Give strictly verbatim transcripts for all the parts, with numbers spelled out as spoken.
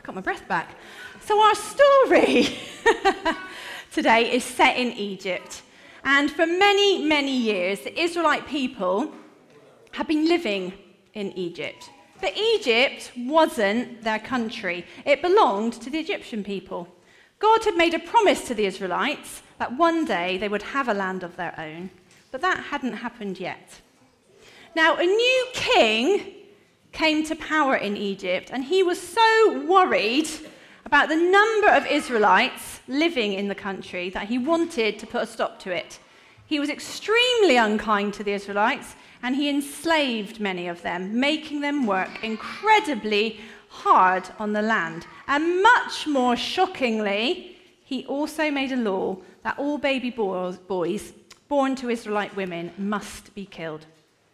got my breath back. So our story today is set in Egypt. And for many, many years, the Israelite people have been living in Egypt. But Egypt wasn't their country. It belonged to the Egyptian people. God had made a promise to the Israelites that one day they would have a land of their own. But that hadn't happened yet. Now, a new king came to power in Egypt, and he was so worried about the number of Israelites living in the country that he wanted to put a stop to it. He was extremely unkind to the Israelites, and he enslaved many of them, making them work incredibly hard on the land. And much more shockingly, he also made a law that all baby boys, boys born to Israelite women must be killed.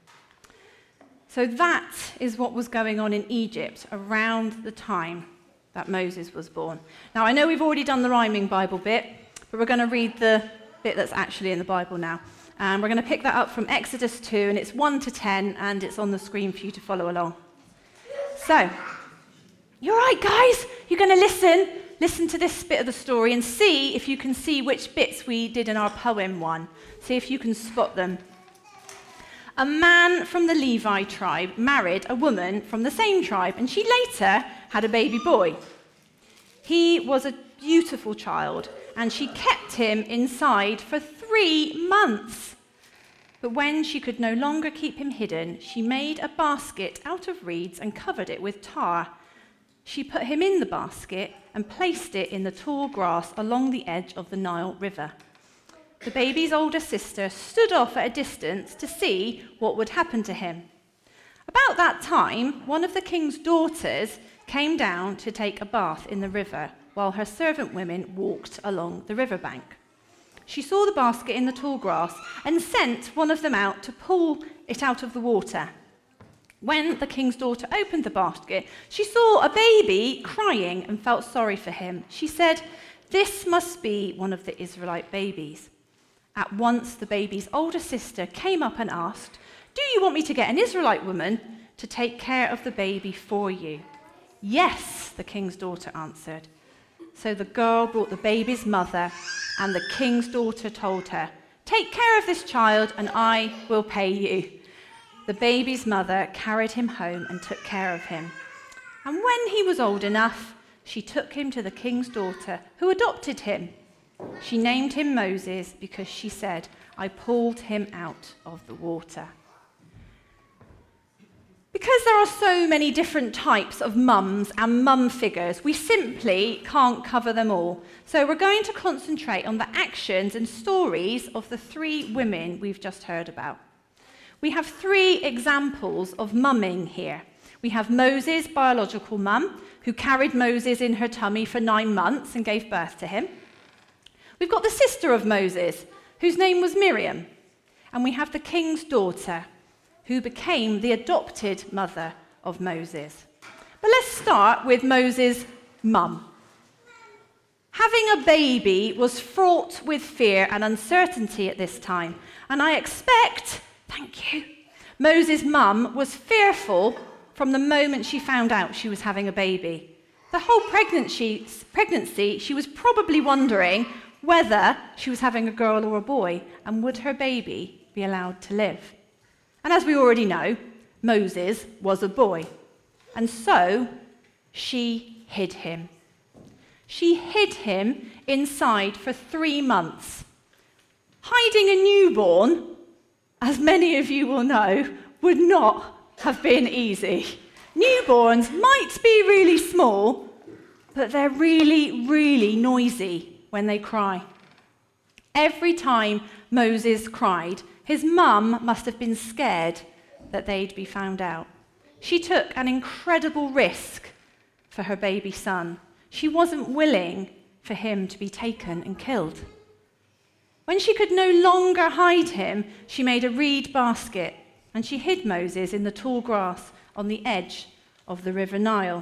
So that is what was going on in Egypt around the time that Moses was born. Now, I know we've already done the rhyming Bible bit, but we're going to read the bit that's actually in the Bible now. And we're going to pick that up from Exodus two, and it's one to ten, and it's on the screen for you to follow along. So, you're right, guys? You're going to listen, listen to this bit of the story and see if you can see which bits we did in our poem one. See if you can spot them. A man from the Levi tribe married a woman from the same tribe, and she later had a baby boy. He was a beautiful child, and she kept him inside for three months. But when she could no longer keep him hidden, she made a basket out of reeds and covered it with tar. She put him in the basket and placed it in the tall grass along the edge of the Nile River. The baby's older sister stood off at a distance to see what would happen to him. About that time, one of the king's daughters came down to take a bath in the river, while her servant women walked along the riverbank. She saw the basket in the tall grass and sent one of them out to pull it out of the water. When the king's daughter opened the basket, she saw a baby crying and felt sorry for him. She said, "This must be one of the Israelite babies." At once, the baby's older sister came up and asked, "Do you want me to get an Israelite woman to take care of the baby for you?" "Yes," the king's daughter answered. So the girl brought the baby's mother, and the king's daughter told her, "Take care of this child, and I will pay you." The baby's mother carried him home and took care of him. And when he was old enough, she took him to the king's daughter, who adopted him. She named him Moses because she said, "I pulled him out of the water." Because there are so many different types of mums and mum figures, we simply can't cover them all. So we're going to concentrate on the actions and stories of the three women we've just heard about. We have three examples of mumming here. We have Moses' biological mum, who carried Moses in her tummy for nine months and gave birth to him. We've got the sister of Moses, whose name was Miriam. And we have the king's daughter, who became the adopted mother of Moses. But let's start with Moses' mum. Having a baby was fraught with fear and uncertainty at this time. And I expect, thank you, Moses' mum was fearful from the moment she found out she was having a baby. The whole pregnancy, pregnancy, she was probably wondering whether she was having a girl or a boy, and would her baby be allowed to live. And as we already know, Moses was a boy, and so she hid him. She hid him inside for three months. Hiding a newborn, as many of you will know, would not have been easy. Newborns might be really small, but they're really, really noisy when they cry. Every time Moses cried, his mum must have been scared that they'd be found out. She took an incredible risk for her baby son. She wasn't willing for him to be taken and killed. When she could no longer hide him, she made a reed basket, and she hid Moses in the tall grass on the edge of the River Nile.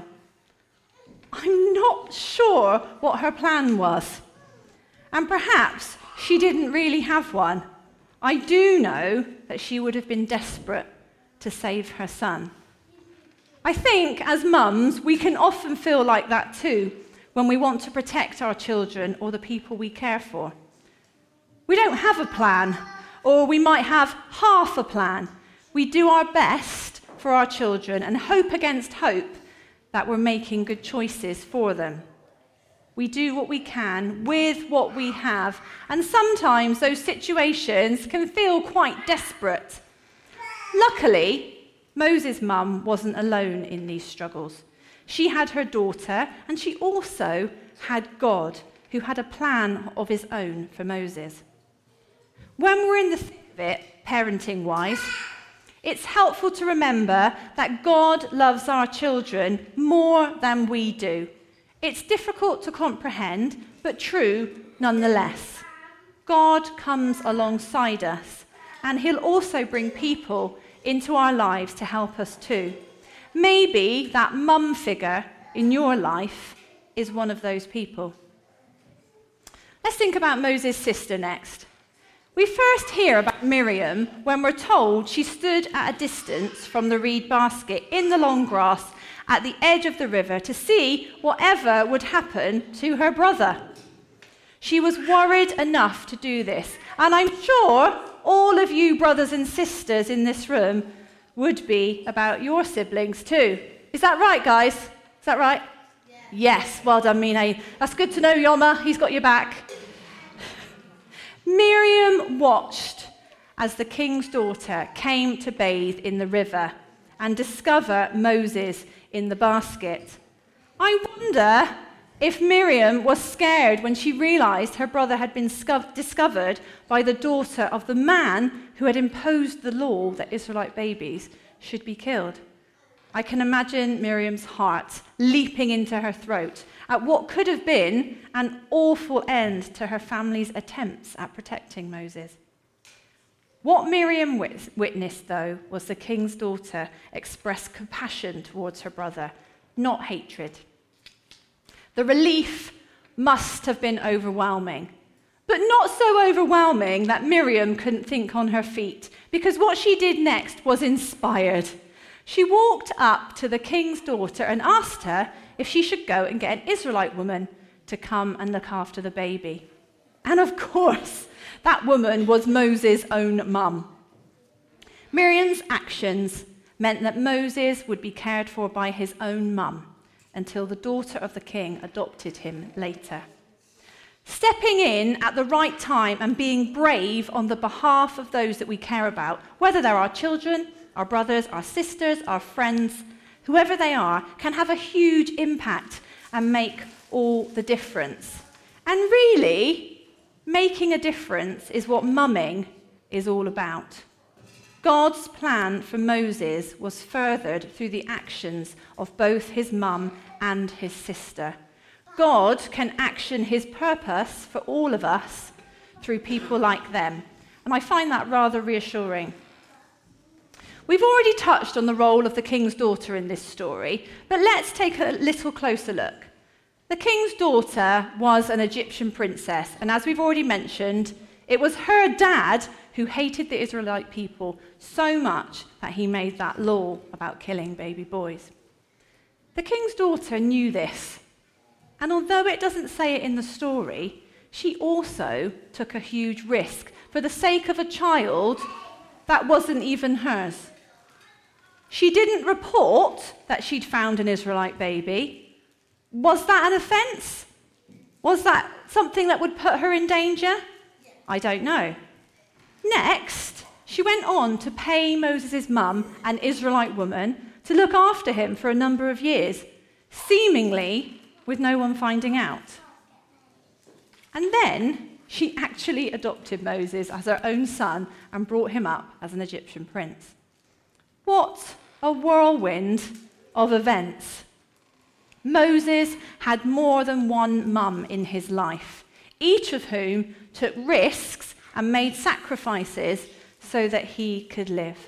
I'm not sure what her plan was. And perhaps she didn't really have one. I do know that she would have been desperate to save her son. I think as mums, we can often feel like that too when we want to protect our children or the people we care for. We don't have a plan, or we might have half a plan. We do our best for our children and hope against hope that we're making good choices for them. We do what we can with what we have, and sometimes those situations can feel quite desperate. Luckily, Moses' mum wasn't alone in these struggles. She had her daughter, and she also had God, who had a plan of his own for Moses. When we're in the thick of it, parenting-wise, it's helpful to remember that God loves our children more than we do. It's difficult to comprehend, but true nonetheless. God comes alongside us, and he'll also bring people into our lives to help us too. Maybe that mum figure in your life is one of those people. Let's think about Moses' sister next. We first hear about Miriam when we're told she stood at a distance from the reed basket in the long grass at the edge of the river to see whatever would happen to her brother. She was worried enough to do this, and I'm sure all of you brothers and sisters in this room would be about your siblings too. Is that right, guys? Is that right? Yeah. Yes, well done, Mina. That's good to know, Yoma. He's got your back. Miriam watched as the king's daughter came to bathe in the river and discover Moses in the basket. I wonder if Miriam was scared when she realized her brother had been sco- discovered by the daughter of the man who had imposed the law that Israelite babies should be killed. I can imagine Miriam's heart leaping into her throat at what could have been an awful end to her family's attempts at protecting Moses. What Miriam wit- witnessed, though, was the king's daughter express compassion towards her brother, not hatred. The relief must have been overwhelming, but not so overwhelming that Miriam couldn't think on her feet, because what she did next was inspired. She walked up to the king's daughter and asked her if she should go and get an Israelite woman to come and look after the baby. And of course, that woman was Moses' own mum. Miriam's actions meant that Moses would be cared for by his own mum until the daughter of the king adopted him later. Stepping in at the right time and being brave on the behalf of those that we care about, whether they're our children, our brothers, our sisters, our friends, whoever they are, can have a huge impact and make all the difference. And really, making a difference is what mumming is all about. God's plan for Moses was furthered through the actions of both his mum and his sister. God can action his purpose for all of us through people like them. And I find that rather reassuring. We've already touched on the role of the king's daughter in this story, but let's take a little closer look. The king's daughter was an Egyptian princess, and as we've already mentioned, it was her dad who hated the Israelite people so much that he made that law about killing baby boys. The king's daughter knew this, and although it doesn't say it in the story, she also took a huge risk for the sake of a child that wasn't even hers. She didn't report that she'd found an Israelite baby. Was that an offense? Was that something that would put her in danger? I don't know. Next, she went on to pay Moses' mum, an Israelite woman, to look after him for a number of years, seemingly with no one finding out. And then she actually adopted Moses as her own son and brought him up as an Egyptian prince. What a whirlwind of events. Moses had more than one mum in his life, each of whom took risks and made sacrifices so that he could live.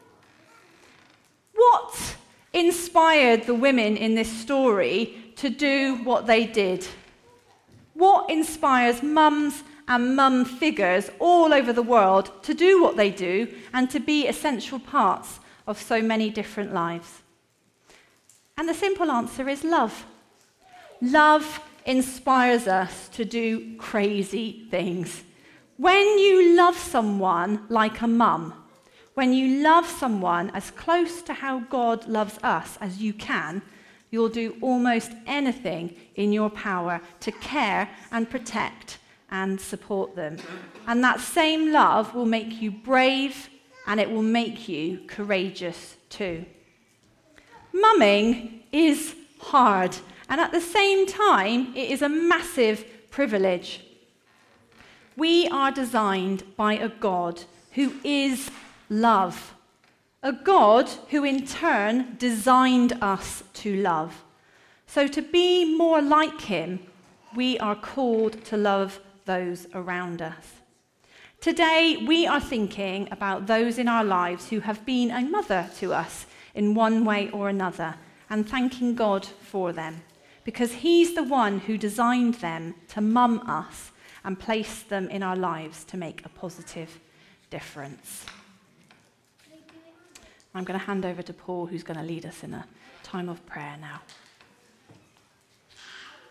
What inspired the women in this story to do what they did? What inspires mums and mum figures all over the world to do what they do and to be essential parts of so many different lives? And the simple answer is love. Love inspires us to do crazy things. When you love someone like a mum, when you love someone as close to how God loves us as you can, you'll do almost anything in your power to care and protect and support them. And that same love will make you brave, and it will make you courageous too. Mumming is hard, and at the same time, it is a massive privilege. We are designed by a God who is love, a God who in turn designed us to love. So to be more like him, we are called to love those around us. Today, we are thinking about those in our lives who have been a mother to us in one way or another, and thanking God for them, because he's the one who designed them to mum us and place them in our lives to make a positive difference. I'm going to hand over to Paul, who's going to lead us in a time of prayer now.